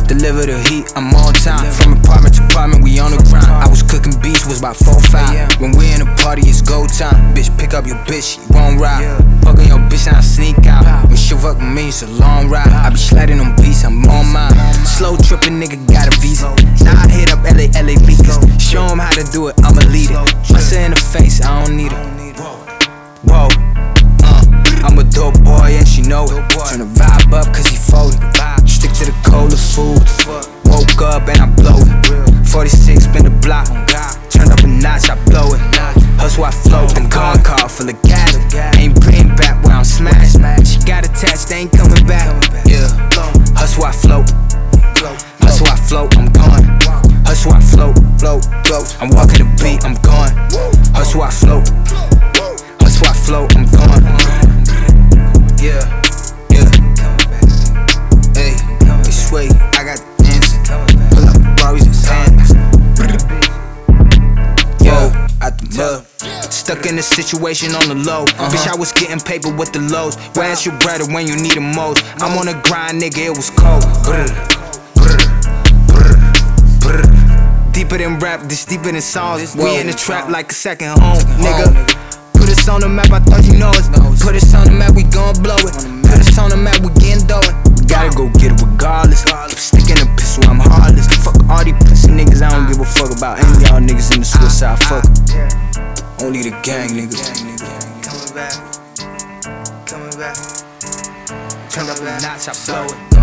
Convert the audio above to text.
Deliver the heat, I'm on time. From apartment to apartment, we on the grind. I was cooking beats, was about 4-5. When we in a party, it's go time. Bitch, pick up your bitch, she won't ride. Fucking your bitch, now I sneak out. When she fuck with me, it's a long ride. I be sliding on beats, I'm on mine. Slow tripping, nigga got a visa. Now I hit up LA Beacons. Show him how to do it, I'ma lead it. Bust her in the face, I don't need it. Whoa, I'm a dope boy and she know it. Turn the vibe up cause he folded. Stick to the cola food. Woke up and I blow it. 46 spin the block. Turned up a notch, I blow it. Hustle, I float. The car full of gas. Ain't bring back where I'm smashed. She got attached, they ain't coming back. Yeah. Hustle, I float. Hustle, I float, I'm gone. Hustle, I float. I'm walking the beat, I'm gone. Hustle, I float. Hustle, I float, I'm gone. Yeah. Hey, it's way, I got the answer. Pull up Barbies and sandals. Yo, out the mud. Stuck in a situation on the low. Bitch, I was getting paper with the lows. Where's your brother when you need him most? I'm on a grind, nigga, it was cold. Deeper than rap, this deeper than songs. We in the trap like a second home, nigga. Put us on the map, I thought you know us. Put us on the map, we gon' blow it. Put us on the map, we getting dough it. We gotta go get it regardless. Keep sticking a pistol, I'm heartless. Fuck all these pussy niggas, I don't give a fuck about any of y'all niggas in the suicide. Fuck only the gang niggas. Coming back. Turn up a notch, I blow it.